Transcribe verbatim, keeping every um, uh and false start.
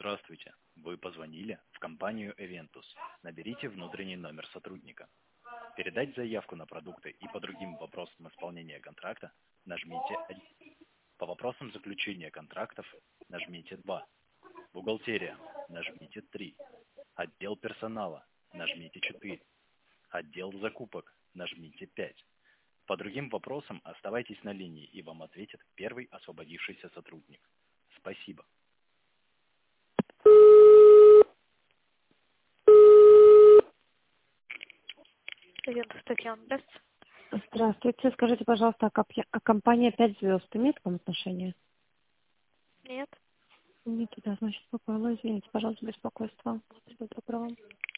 Здравствуйте. Вы позвонили в компанию Eventus. Наберите внутренний номер сотрудника. Передать заявку на продукты и по другим вопросам исполнения контракта нажмите один. По вопросам заключения контрактов нажмите два. Бухгалтерия нажмите три. Отдел персонала нажмите четыре. Отдел закупок нажмите пять. По другим вопросам оставайтесь на линии, и вам ответит первый освободившийся сотрудник. Спасибо. Eventus, Татьяна, здравствуйте. Здравствуйте. Скажите, пожалуйста, а копья- а компания пять звезд имеет к вам отношение? Нет. Нет, да, значит, попала. Извините, пожалуйста, беспокойство. Всего доброго.